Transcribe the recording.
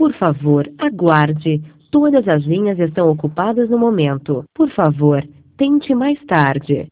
Por favor, aguarde. Todas as linhas estão ocupadas no momento. Por favor, tente mais tarde.